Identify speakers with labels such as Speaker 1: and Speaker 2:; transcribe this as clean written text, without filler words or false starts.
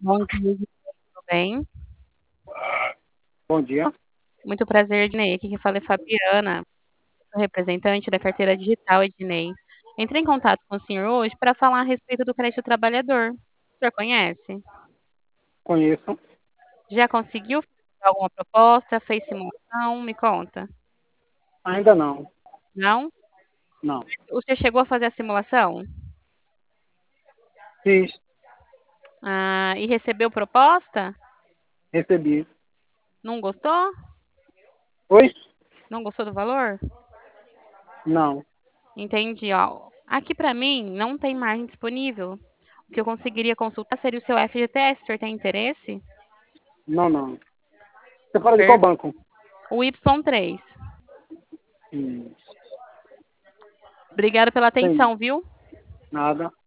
Speaker 1: Bom dia, tudo bem?
Speaker 2: Bom dia.
Speaker 1: Muito prazer, Ednei. Aqui quem fala é Fabiana, sou representante da carteira digital, Ednei. Entrei em contato com o senhor hoje para falar a respeito do crédito trabalhador. O senhor conhece?
Speaker 2: Conheço.
Speaker 1: Já conseguiu fazer alguma proposta? Fez simulação? Me conta.
Speaker 2: Ainda não.
Speaker 1: Não?
Speaker 2: Não.
Speaker 1: O senhor chegou a fazer a simulação?
Speaker 2: Fiz.
Speaker 1: Ah, e recebeu proposta?
Speaker 2: Recebi.
Speaker 1: Não gostou?
Speaker 2: Oi?
Speaker 1: Não gostou do valor?
Speaker 2: Não.
Speaker 1: Entendi, ó. Aqui para mim não tem margem disponível. O que eu conseguiria consultar seria o seu FGTS. O senhor tem interesse?
Speaker 2: Não, não. Você fala de qual banco?
Speaker 1: O Y3.
Speaker 2: Hum,
Speaker 1: Obrigada pela
Speaker 2: tem
Speaker 1: atenção, viu?
Speaker 2: nada.